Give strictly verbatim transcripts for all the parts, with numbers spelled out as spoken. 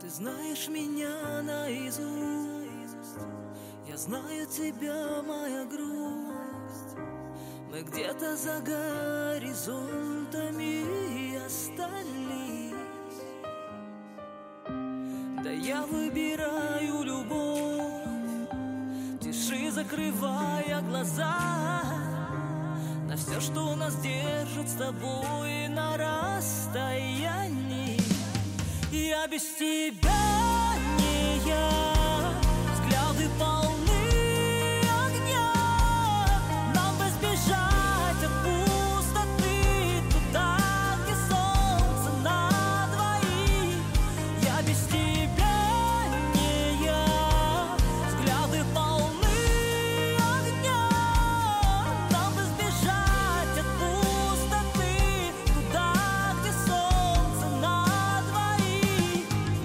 знаешь меня наизусть, я знаю тебя, моя грусть. Мы где-то за горизонтами остались. Да я выбираю любовь, тиши закрывая глаза на все, что нас держит с тобой на расстоянии. Я без тебя не я, взгляды полны огня. Нам бы сбежать от пустоты туда, где солнце на двоих. Я без тебя не я, взгляды полны огня. Нам бы сбежать от пустоты туда, где солнце на двоих.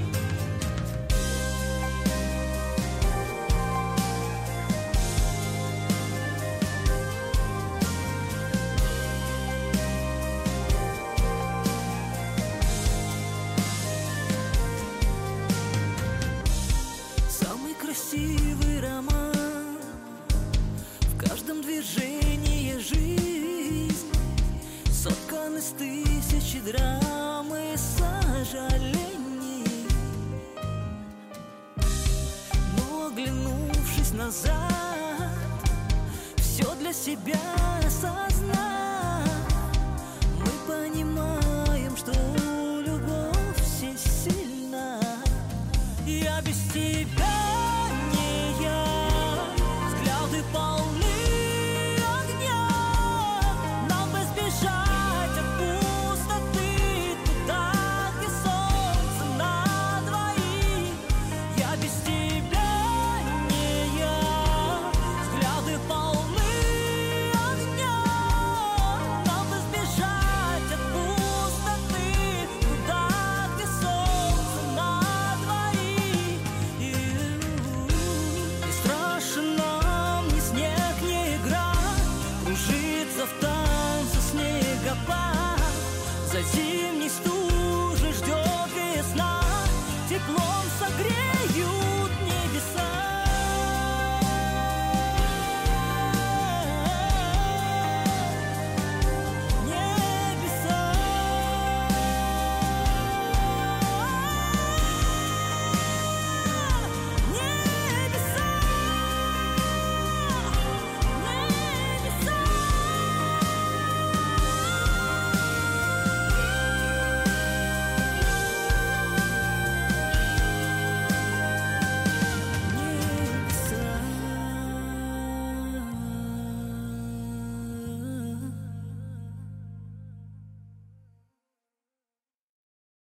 Самый красивый роман, в каждом движении жизнь, соткан из тысячи драм и сожалений. Но оглянувшись назад, все для себя осознав, мы понимаем, что любовь всесильна. Я без тебя